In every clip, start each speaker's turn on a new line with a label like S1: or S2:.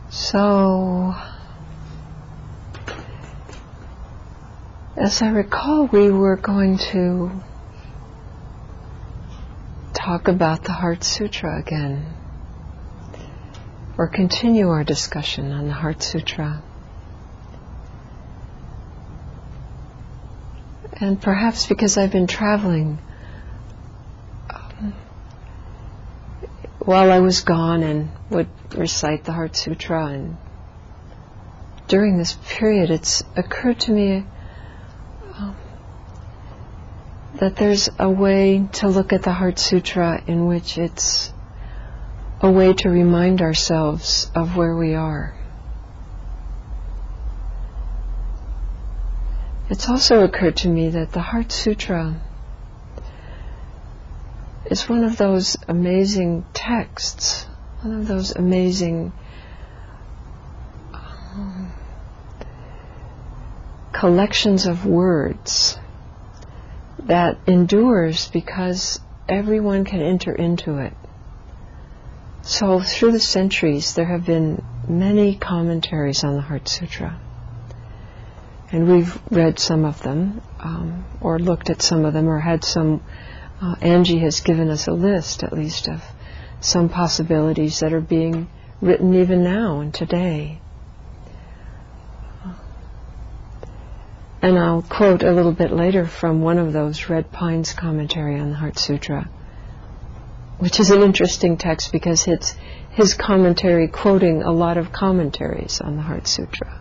S1: So, as I recall, we were going to talk about the Heart Sutra again, or continue our discussion on the Heart Sutra. And perhaps because I've been traveling while I was gone and would recite the Heart Sutra, and during this period it's occurred to me that there's a way to look at the Heart Sutra in which it's a way to remind ourselves of where we are. It's also occurred to me that the Heart Sutra is one of those amazing texts, one of those amazing collections of words that endures because everyone can enter into it. So through the centuries there have been many commentaries on the Heart Sutra, and we've read some of them, or looked at some of them, or had some. Angie has given us a list, at least, of some possibilities that are being written even now and today. And I'll quote a little bit later from one of those, Red Pine's commentary on the Heart Sutra, which is an interesting text because it's his commentary quoting a lot of commentaries on the Heart Sutra.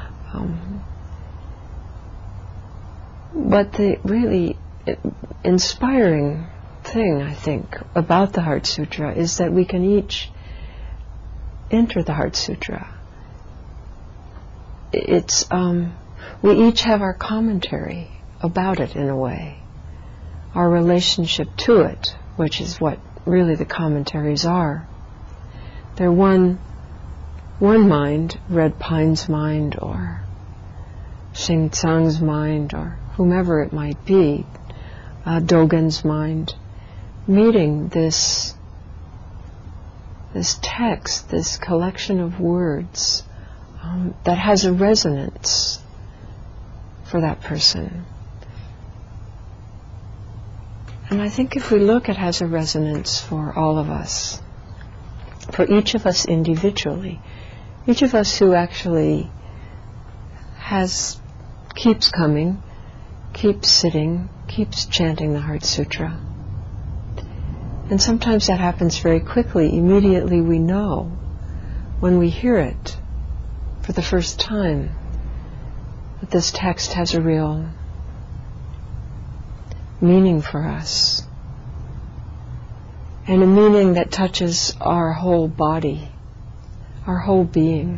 S1: But the really inspiring thing, I think, about the Heart Sutra is that we can each enter the Heart Sutra. It's we each have our commentary about it in a way, our relationship to it, which is what really the commentaries are. They're one mind, Red Pine's mind, or Xing Tsang's mind, or whomever it might be, Dogen's mind, meeting this text, this collection of words that has a resonance for that person. And I think if we look, it has a resonance for all of us, for each of us individually, each of us who actually keeps coming, keeps sitting, keeps chanting the Heart Sutra. And sometimes that happens very quickly. Immediately we know, when we hear it for the first time, that this text has a real meaning for us, and a meaning that touches our whole body, our whole being.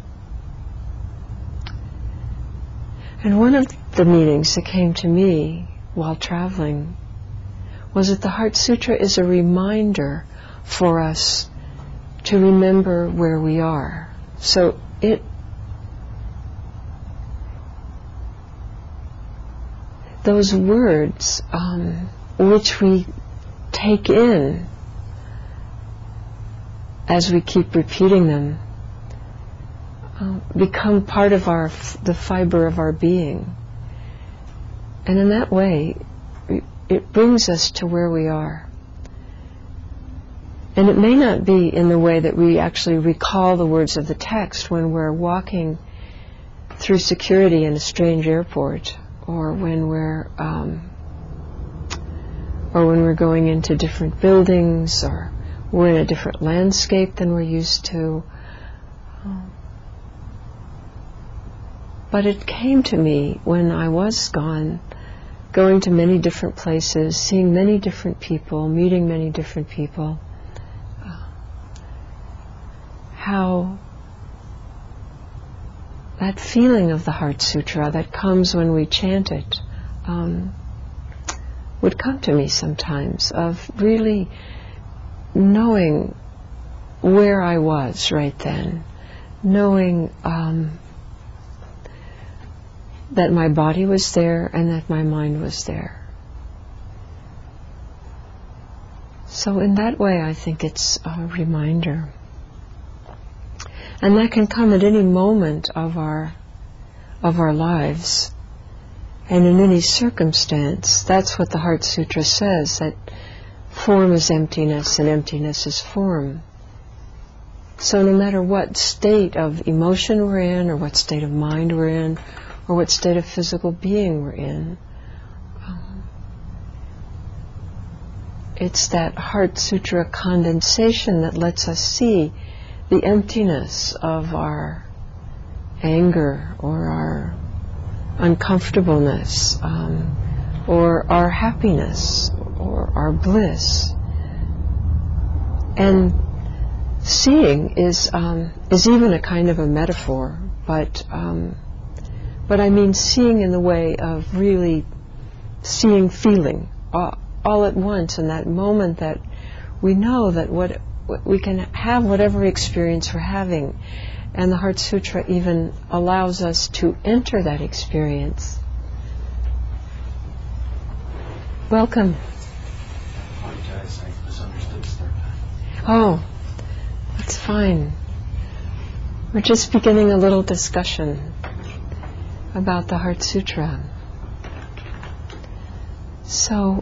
S1: And one of the meanings that came to me while traveling was that the Heart Sutra is a reminder for us to remember where we are. So those words which we take in as we keep repeating them become part of the fiber of our being. And in that way, it brings us to where we are. And it may not be in the way that we actually recall the words of the text when we're walking through security in a strange airport, or when we're going into different buildings, or we're in a different landscape than we're used to. But it came to me when I was gone, going to many different places, seeing many different people, meeting many different people, how that feeling of the Heart Sutra that comes when we chant it would come to me sometimes, of really knowing where I was right then, knowing that my body was there and that my mind was there. So in that way, I think it's a reminder. And that can come at any moment of our lives and in any circumstance. That's what the Heart Sutra says, that form is emptiness and emptiness is form. So no matter what state of emotion we're in, or what state of mind we're in, or what state of physical being we're in, it's that Heart Sutra condensation that lets us see the emptiness of our anger or our uncomfortableness, or our happiness or our bliss. And seeing is even a kind of a metaphor, but I mean seeing in the way of really seeing, feeling all at once, in that moment that we know that what we can have whatever experience we're having, and the Heart Sutra even allows us to enter that experience. Welcome.
S2: I apologize, I misunderstood the start time.
S1: Oh, that's fine. We're just beginning a little discussion about the Heart Sutra. So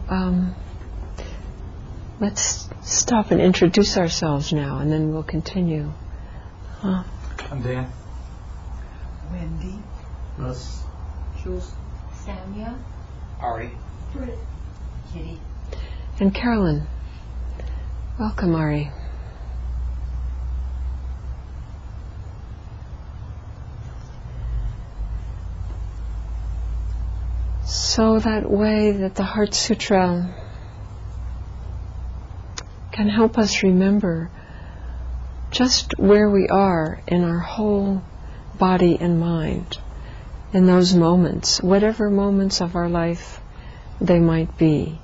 S1: let's stop and introduce ourselves now, and then we'll continue.
S2: I'm Dan.
S3: Wendy.
S2: Russ.
S3: Jules. Samia.
S2: Ari.
S3: Britt. Kitty.
S1: And Carolyn. Welcome, Ari. So that way that the Heart Sutra can help us remember just where we are in our whole body and mind in those moments, whatever moments of our life they might be,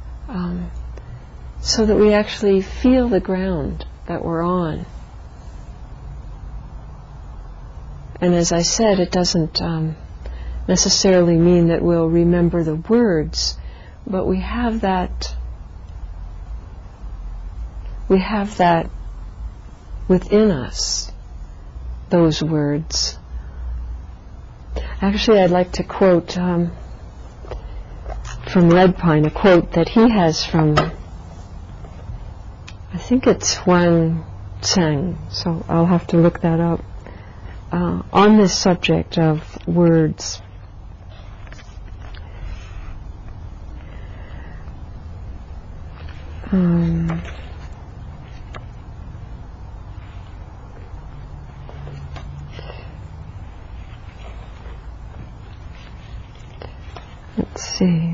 S1: so that we actually feel the ground that we're on. And as I said, it doesn't necessarily mean that we'll remember the words, but we have that within us, those words. Actually, I'd like to quote from Red Pine, a quote that he has from, I think it's Huang Tsang, so I'll have to look that up, on this subject of words. Let's see.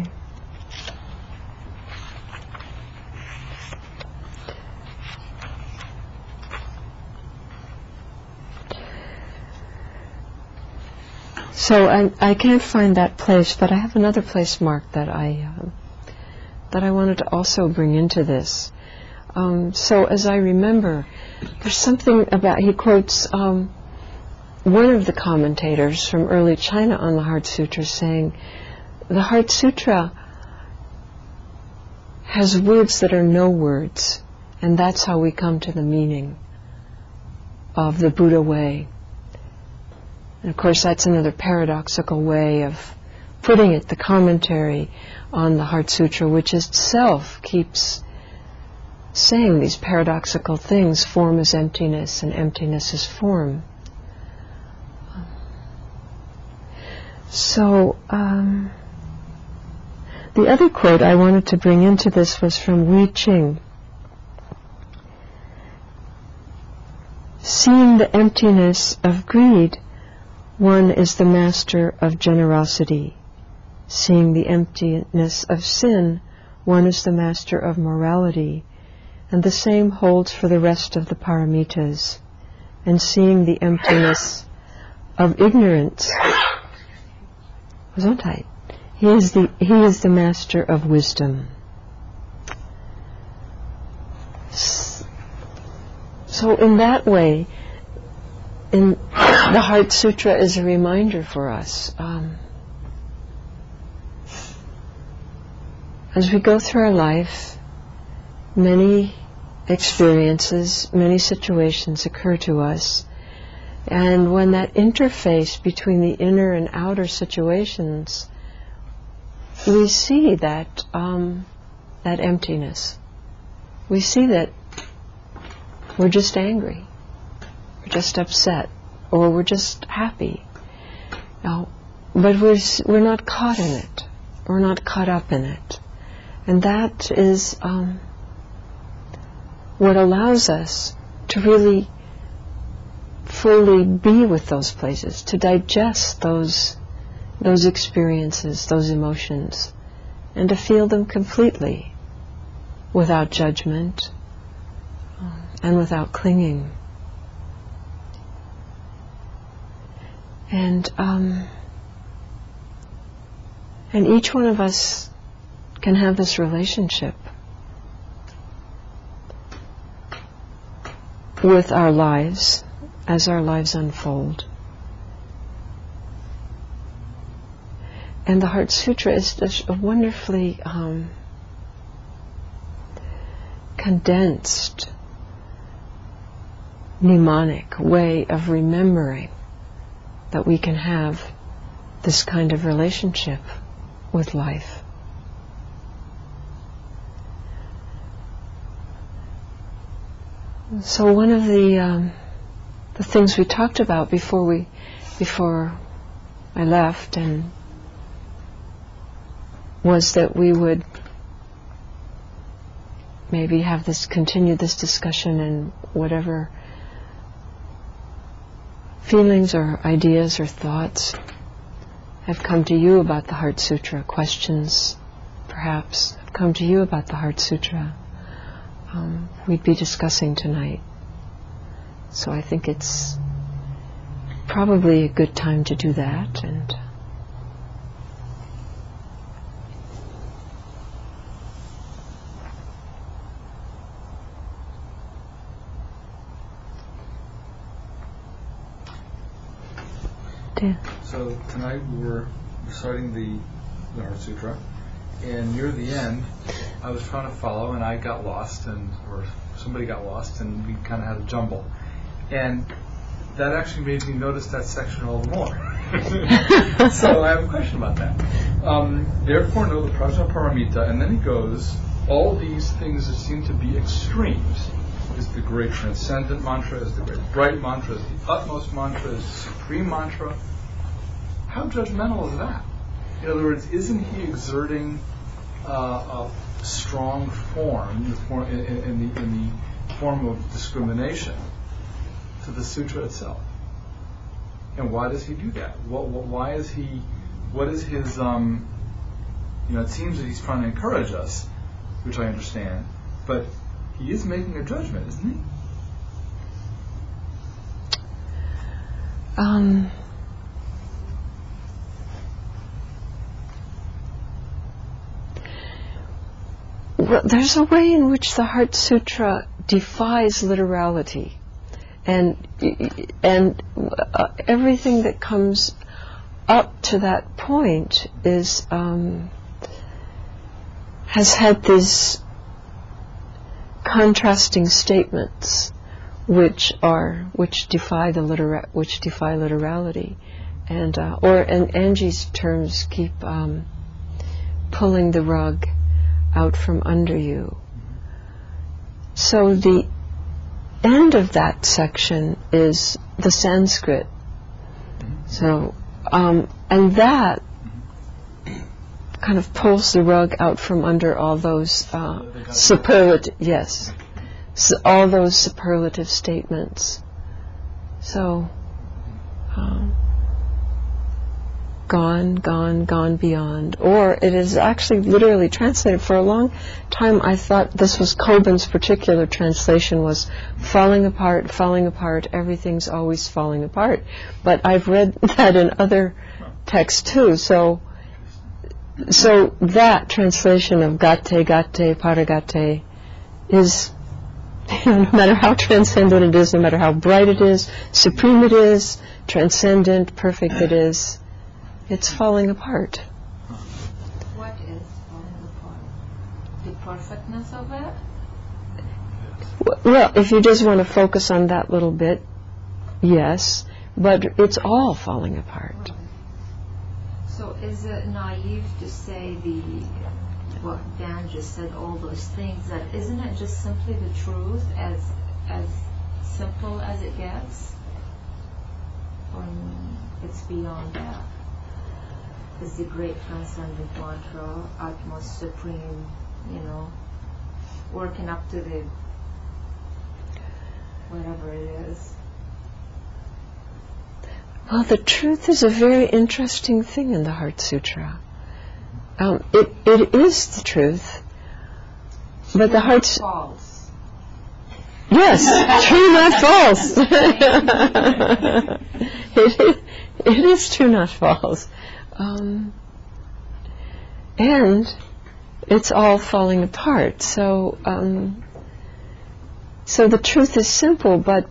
S1: So I can't find that place, but I have another place marked that I wanted to also bring into this. So as I remember, there's something about, he quotes one of the commentators from early China on the Heart Sutra saying, the Heart Sutra has words that are no words, and that's how we come to the meaning of the Buddha way. And of course that's another paradoxical way of putting it, the commentary on the Heart Sutra, which itself keeps saying these paradoxical things, form is emptiness and emptiness is form. So the other quote I wanted to bring into this was from Hui Ching. Seeing the emptiness of greed, one is the master of generosity. Seeing the emptiness of sin, one is the master of morality. And the same holds for the rest of the paramitas. And seeing the emptiness of ignorance, Gesundheit. He is the master of wisdom. So in that way, in the Heart Sutra is a reminder for us. As we go through our life, many experiences, many situations occur to us, And when that interface between the inner and outer situations, we see that that emptiness. We see that we're just angry, we're just upset, or we're just happy. Now, but we're not caught in it. We're not caught up in it. And that is what allows us to really fully be with those places, to digest those experiences, those emotions, and to feel them completely without judgment and without clinging. And each one of us can have this relationship with our lives as our lives unfold. And the Heart Sutra is just a wonderfully condensed mnemonic way of remembering that we can have this kind of relationship with life. So one of the things we talked about before I left and was that we would maybe continue this discussion, and whatever feelings or ideas or thoughts have come to you about the Heart Sutra, questions perhaps have come to you about the Heart Sutra, we'd be discussing tonight. So I think it's probably a good time to do that. And
S4: so tonight we're reciting the Heart Sutra, and near the end I was trying to follow and I got lost, or somebody got lost, and we kind of had a jumble, and that actually made me notice that section all the more. So I have a question about that. Therefore know the Prajnaparamita, and then he goes, all these things that seem to be extremes is the great transcendent mantra, is the great bright mantra, is the utmost mantra, is the supreme mantra. How judgmental is that? In other words, isn't he exerting a strong form in the form of discrimination to the sutra itself? And why does he do that? Why is he? What is his? It seems that he's trying to encourage us, which I understand, but he is making a judgment, isn't he?
S1: Well, there's a way in which the Heart Sutra defies literality, and everything that comes up to that point is has had these contrasting statements which defy literality, and Angie's terms keep pulling the rug out from under you. So the end of that section is the Sanskrit. So and that kind of pulls the rug out from under all those all those superlative statements. So gone beyond. Or it is actually literally translated. For a long time I thought this was Coben's particular translation, was falling apart, everything's always falling apart. But I've read that in other texts too. So that translation of gate, paragate is, no matter how transcendent it is, no matter how bright it is, supreme it is, transcendent, perfect it is, it's falling apart.
S3: What is falling apart? The perfectness of it?
S1: Well, if you just want to focus on that little bit, yes. but it's all falling apart.
S3: So is it naive to say what Dan just said, all those things, that isn't it just simply the truth as simple as it gets? Or it's beyond that? Is the great transcendent mantra, utmost supreme, working up to the whatever it is?
S1: Well, the truth is a very interesting thing in the Heart Sutra. It is the truth, but the Heart
S3: false.
S1: Yes, true, not false. It is true, not false. And it's all falling apart. So the truth is simple, but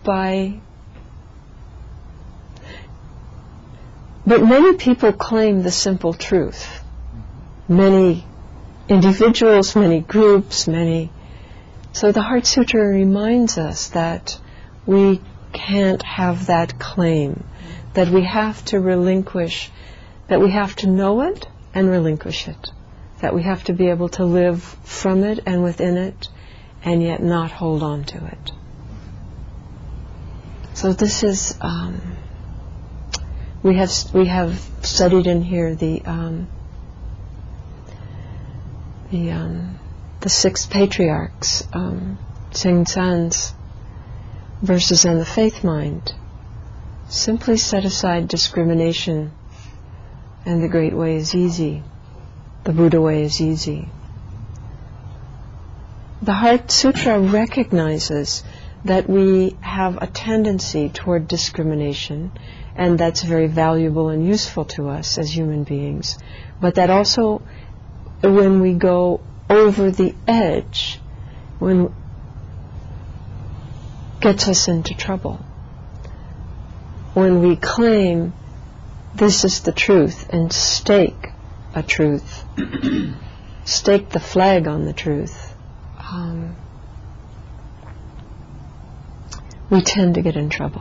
S1: many people claim the simple truth. Many individuals, many groups, So the Heart Sutra reminds us that we can't have that claim, that we have to relinquish, that we have to know it and relinquish it, that we have to be able to live from it and within it, and yet not hold on to it. So this is, we have studied in here the six patriarchs, Cheng San's verses on the faith mind. Simply set aside discrimination, and the great way is easy. The Buddha way is easy. The Heart Sutra recognizes that we have a tendency toward discrimination, and that's very valuable and useful to us as human beings. But that also, when we go over the edge, gets us into trouble. When we claim this is the truth and stake a truth, stake the flag on the truth, we tend to get in trouble.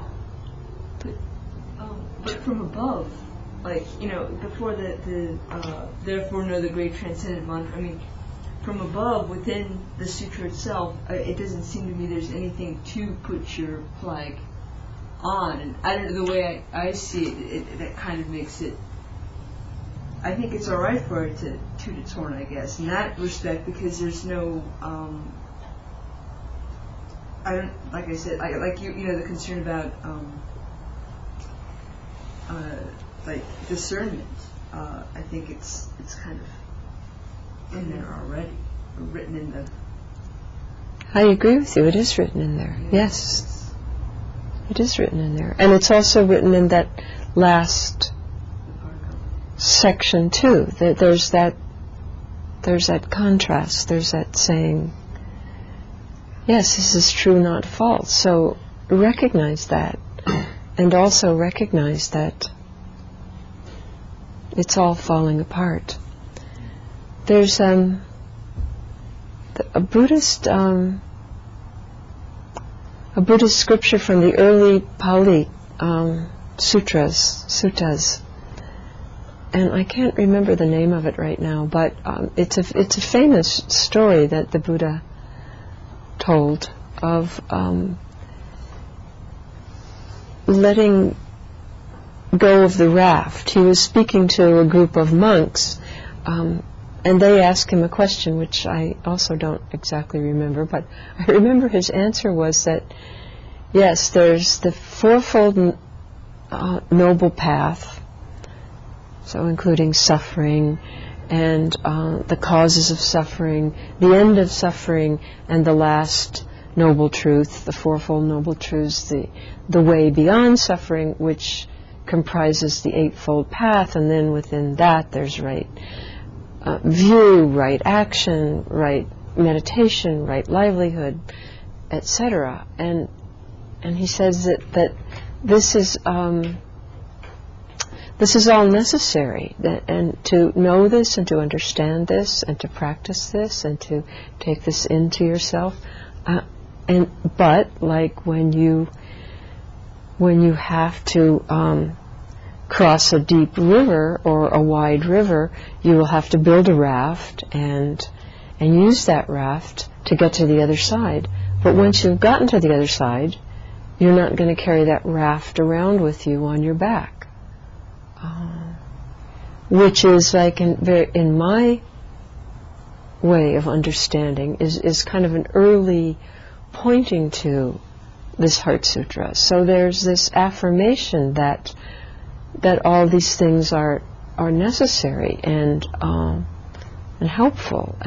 S5: But from above, before the therefore know the great transcendent mantra, from above, within the sutra itself, it doesn't seem to me there's anything to put your flag on. And I don't know, the way I see it, that kind of makes it, I think it's all right for it to toot its horn, I guess, in that respect, because there's no, like I said, the concern about, discernment. I think it's kind of in there already, written in the...
S1: I agree with you. It is written in there. Yes. It is written in there. And it's also written in that last section too. That there's that contrast. There's that saying, yes, this is true, not false. So recognize that, and also recognize that it's all falling apart. There's a Buddhist scripture from the early Pali suttas, and I can't remember the name of it right now, but it's a famous story that the Buddha told of letting go of the raft. He was speaking to a group of monks, and they asked him a question which I also don't exactly remember, but I remember his answer was that, yes, there's the fourfold noble path, so including suffering and the causes of suffering, the end of suffering, and the last noble truth, the fourfold noble truths, the way beyond suffering, which comprises the eightfold path, and then within that there's right view, right action, right meditation, right livelihood, etc. And he says that this is all necessary, and to know this and to understand this and to practice this and to take this into yourself. But like when you when you have to cross a deep river or a wide river, you will have to build a raft and use that raft to get to the other side. But once you've gotten to the other side, you're not going to carry that raft around with you on your back. Which is like, in my way of understanding, is kind of an early pointing to this Heart Sutra. So there's this affirmation that all these things are necessary and helpful,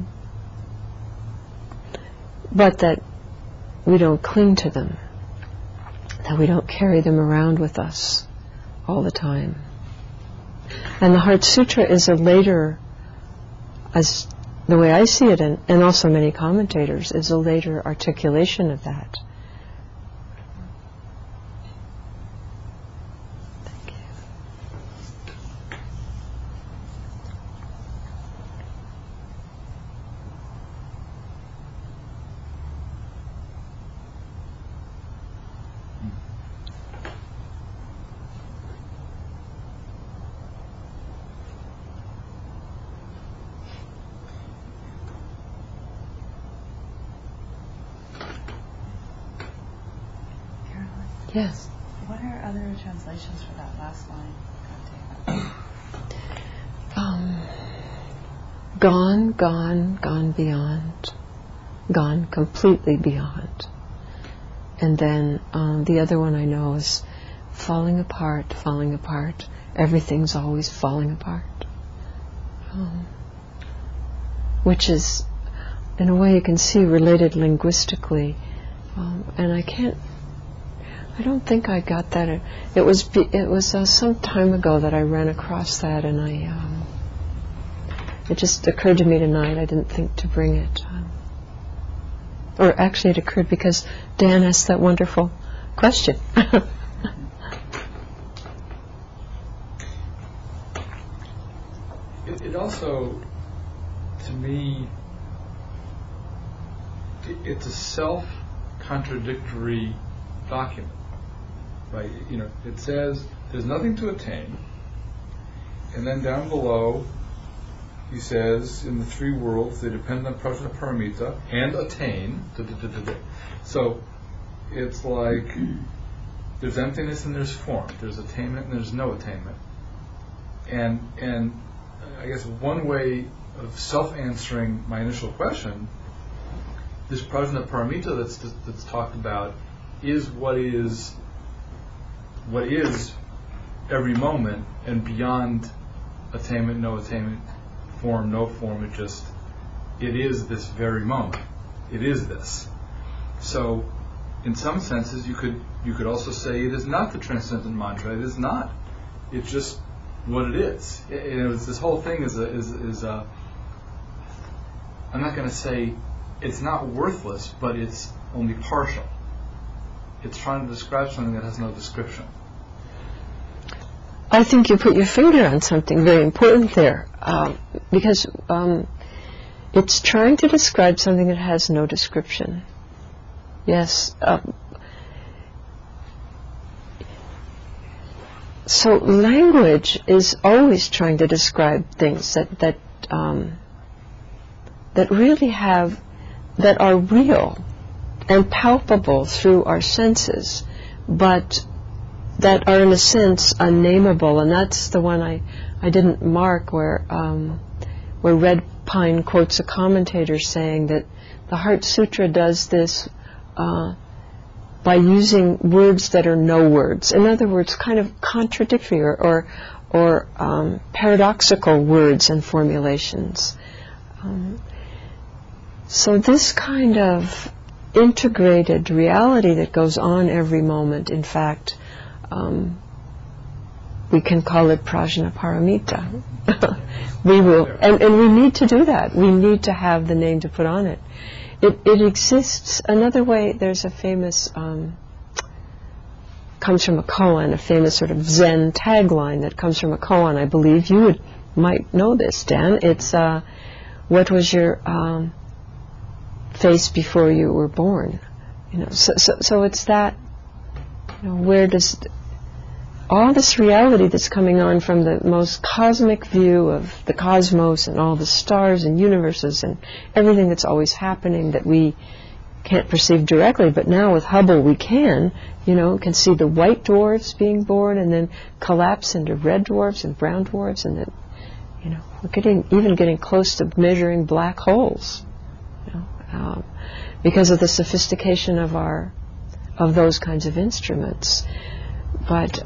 S1: but that we don't cling to them, that we don't carry them around with us all the time. And the Heart Sutra is a later, as the way I see it, and also many commentators, is a later articulation of that. Thank you. Yes.
S6: What are other translations for that last line?
S1: Gone, gone, gone beyond. Gone completely beyond. And then the other one I know is falling apart, falling apart. Everything's always falling apart. Which is, in a way you can see, related linguistically. And I don't think I got that. It was some time ago that I ran across that, and it just occurred to me tonight. I didn't think to bring it. Or actually it occurred because Dan asked that wonderful question.
S4: It also, to me, it's a self-contradictory document. Right? It says there's nothing to attain, and then down below he says in the three worlds they depend on prajnaparamita and attain. So it's like there's emptiness and there's form, there's attainment and there's no attainment, and I guess one way of self-answering my initial question, this prajnaparamita that's talked about is what is every moment, and beyond attainment, no attainment, form, no form, it is this very moment. It is this. So, in some senses, you could also say it is not the transcendent mantra. It is not. It's just what it is. This whole thing is a. I'm not going to say it's not worthless, but it's only partial. It's trying to describe something that has no description.
S1: I think you put your finger on something very important there, because it's trying to describe something that has no description. Yes. So language is always trying to describe things that really that are real and palpable through our senses, but that are in a sense unnameable. And that's the one I didn't mark, where Red Pine quotes a commentator saying that the Heart Sutra does this by using words that are no words. In other words, kind of contradictory or paradoxical words and formulations. So this kind of integrated reality that goes on every moment, in fact, we can call it prajnaparamita. We will, and we need to do that. We need to have the name to put on it. It exists another way. There's a famous, comes from a koan, a famous sort of Zen tagline that comes from a koan. I believe you might know this, Dan. It's what was your face before you were born? So it's that. where does all this reality that's coming on from the most cosmic view of the cosmos and all the stars and universes and everything that's always happening that we can't perceive directly, but now with Hubble we can see the white dwarfs being born and then collapse into red dwarfs and brown dwarfs, and then we're getting close to measuring black holes, because of the sophistication of those kinds of instruments. But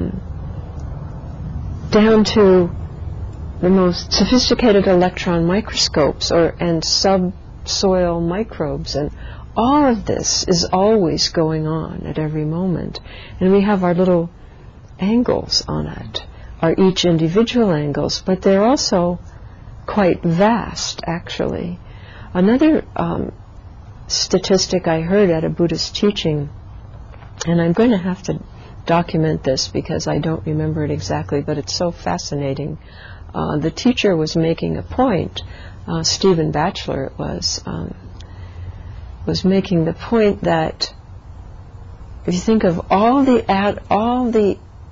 S1: down to the most sophisticated electron microscopes and subsoil microbes, and all of this is always going on at every moment. And we have our little angles on it, are each individual angles, but they're also quite vast, actually. Another statistic I heard at a Buddhist teaching, and I'm going to have to document this because I don't remember it exactly, but it's so fascinating. The teacher was making a point, Stephen Batchelor was making the point that if you think of all the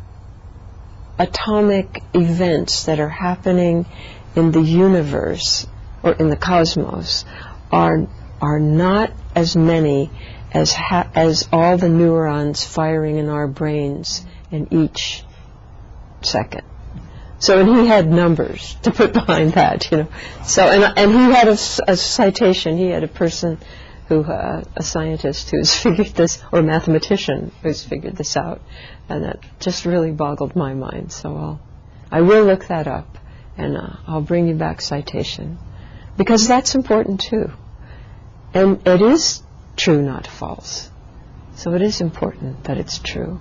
S1: atomic events that are happening in the universe or in the cosmos, are not as many as all the neurons firing in our brains in each second. So, and he had numbers to put behind that, So, and he had a citation. He had a person a scientist who's figured this, or a mathematician who's figured this out, and that just really boggled my mind. So I will look that up, and I'll bring you back citation, because that's important too. And it is true, not false. So it is important that it's true.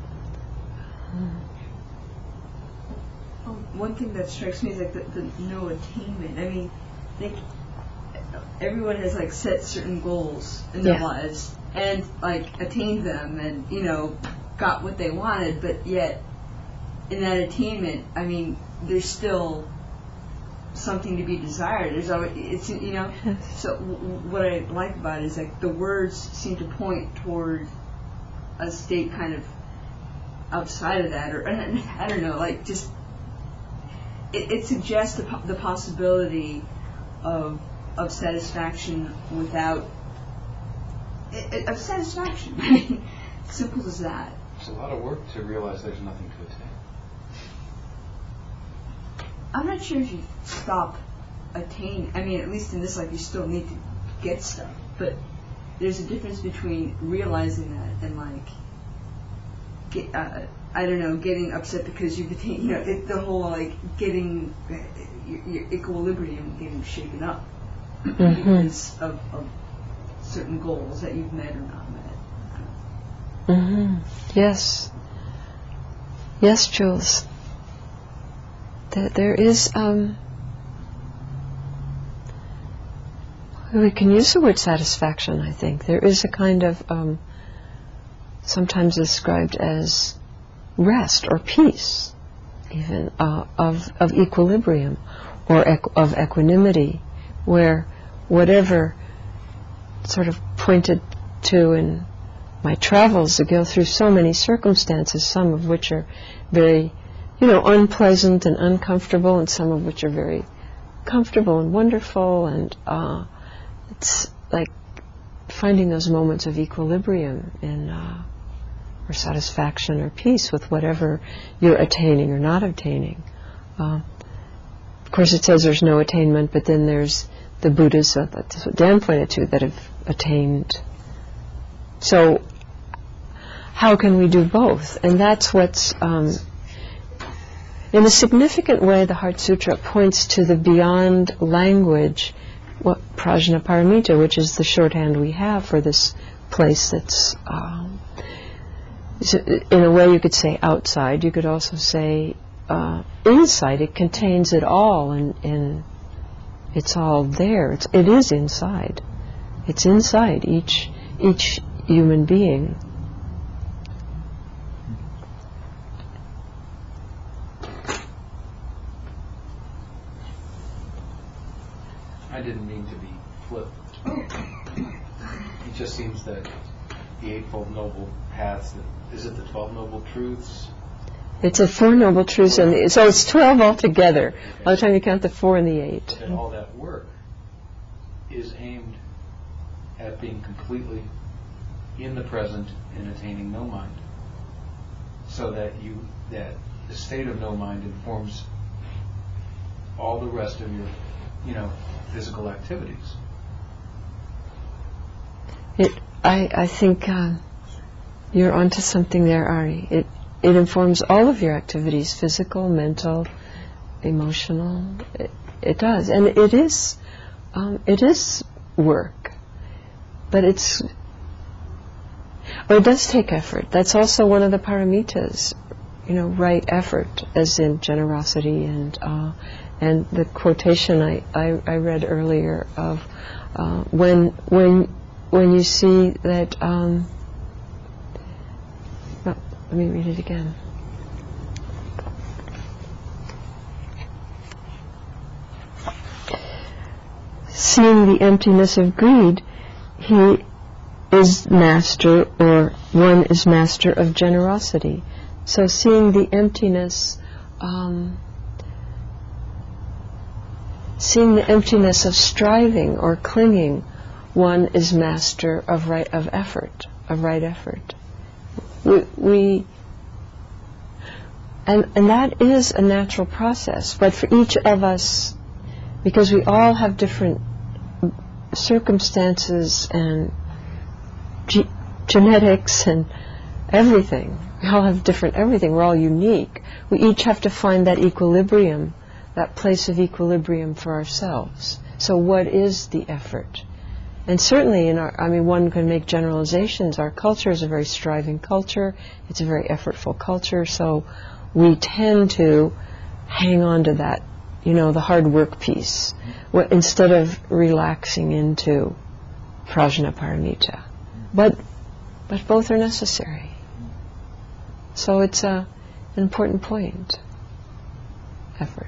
S5: One thing that strikes me is like the no attainment. I mean, everyone has like set certain goals in their lives and like attained them and got what they wanted, but yet in that attainment, I mean, there's still something to be desired. There's always, So what I like about it is like the words seem to point toward a state kind of outside of that, or I don't know, like just it suggests the possibility of satisfaction without of satisfaction. I mean, simple as that.
S2: It's a lot of work to realize there's nothing to attain.
S5: I'm not sure if you stop attaining. I mean, at least in this life, you still need to get stuff. But there's a difference between realizing that and like, getting upset because you've attained. The whole like getting your equilibrium getting shaken up because of certain goals that you've met or not met.
S1: Mm-hmm. Yes. Yes, Jules. There is, we can use the word satisfaction, I think. There is a kind of, sometimes described as rest or peace, even, of equilibrium or of equanimity, where whatever sort of pointed to in my travels to go through so many circumstances, some of which are very unpleasant and uncomfortable, and some of which are very comfortable and wonderful, and it's like finding those moments of equilibrium or satisfaction or peace with whatever you're attaining or not attaining. Of course, it says there's no attainment, but then there's the Buddhas, that's what Dan pointed to, that have attained. So how can we do both? And that's what's in a significant way, the Heart Sutra points to the beyond language, Prajnaparamita, which is the shorthand we have for this place that's, in a way you could say outside. You could also say inside. It contains it all, and it's all there. It is inside. It's inside each human being.
S2: I didn't mean to be flip. It just seems that the Eightfold Noble Paths. Is it the 12 Noble Truths?
S1: It's a 4 Noble Truths, and so it's 12 altogether.
S2: Okay.
S1: By the time you count the 4 and the 8.
S2: And all that work is aimed at being completely in the present and attaining no mind, so that the state of no mind informs all the rest of your, physical activities.
S1: I think you're onto something there, Ari. It informs all of your activities: physical, mental, emotional. It does, and it is work, but it does take effort. That's also one of the paramitas, right effort, as in generosity and the quotation I read earlier of when you see that. Let me read it again. Seeing the emptiness of greed, he is master, or one is master of generosity. So seeing the emptiness, of striving or clinging, one is master of right effort. And that is a natural process, but for each of us, because we all have different circumstances and genetics and everything, we all have different everything, we're all unique, we each have to find that equilibrium, that place of equilibrium for ourselves. So what is the effort? And certainly one can make generalizations. Our culture is a very striving culture. It's a very effortful culture. So we tend to hang on to that, the hard work piece, instead of relaxing into prajnaparamita. But both are necessary. So it's an important point. Effort.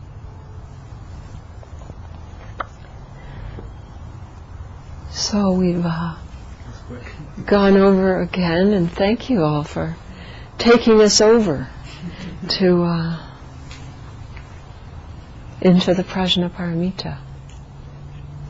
S1: So we've gone over again, and thank you all for taking us over to into the Prajnaparamita.